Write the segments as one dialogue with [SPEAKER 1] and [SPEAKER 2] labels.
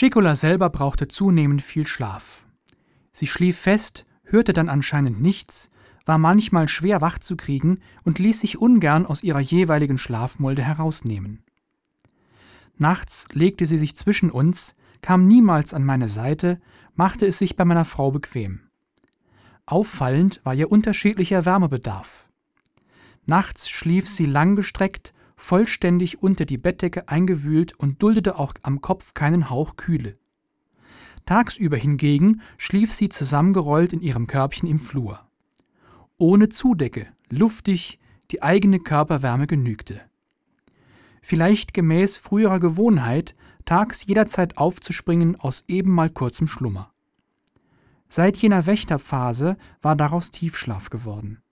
[SPEAKER 1] Ciccola selber brauchte zunehmend viel Schlaf. Sie schlief fest, hörte dann anscheinend nichts, war manchmal schwer wach zu kriegen und ließ sich ungern aus ihrer jeweiligen Schlafmulde herausnehmen. Nachts legte sie sich zwischen uns, kam niemals an meine Seite, machte es sich bei meiner Frau bequem. Auffallend war ihr unterschiedlicher Wärmebedarf. Nachts schlief sie langgestreckt, vollständig unter die Bettdecke eingewühlt und duldete auch am Kopf keinen Hauch Kühle. Tagsüber hingegen schlief sie zusammengerollt in ihrem Körbchen im Flur. Ohne Zudecke, luftig, die eigene Körperwärme genügte. Vielleicht gemäß früherer Gewohnheit, tags jederzeit aufzuspringen aus eben mal kurzem Schlummer. Seit jener Wächterphase war daraus Tiefschlaf geworden.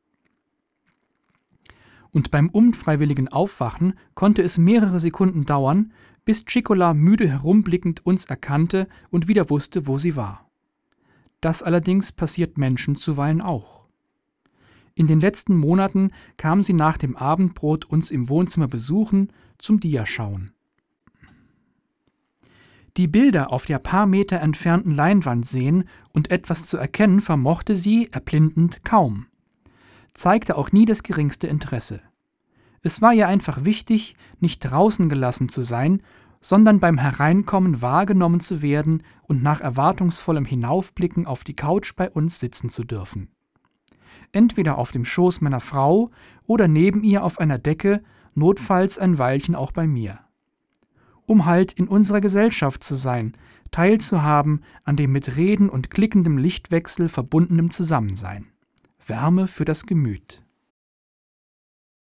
[SPEAKER 1] Und beim unfreiwilligen Aufwachen konnte es mehrere Sekunden dauern, bis Ciccola müde herumblickend uns erkannte und wieder wusste, wo sie war. Das allerdings passiert Menschen zuweilen auch. In den letzten Monaten kam sie nach dem Abendbrot uns im Wohnzimmer besuchen, zum Diaschauen. Die Bilder auf der paar Meter entfernten Leinwand sehen und etwas zu erkennen vermochte sie, erblindend, kaum. Zeigte auch nie das geringste Interesse. Es war ihr einfach wichtig, nicht draußen gelassen zu sein, sondern beim Hereinkommen wahrgenommen zu werden und nach erwartungsvollem Hinaufblicken auf die Couch bei uns sitzen zu dürfen. Entweder auf dem Schoß meiner Frau oder neben ihr auf einer Decke, notfalls ein Weilchen auch bei mir. Um halt in unserer Gesellschaft zu sein, teilzuhaben an dem mit Reden und klickendem Lichtwechsel verbundenem Zusammensein. Wärme für das Gemüt.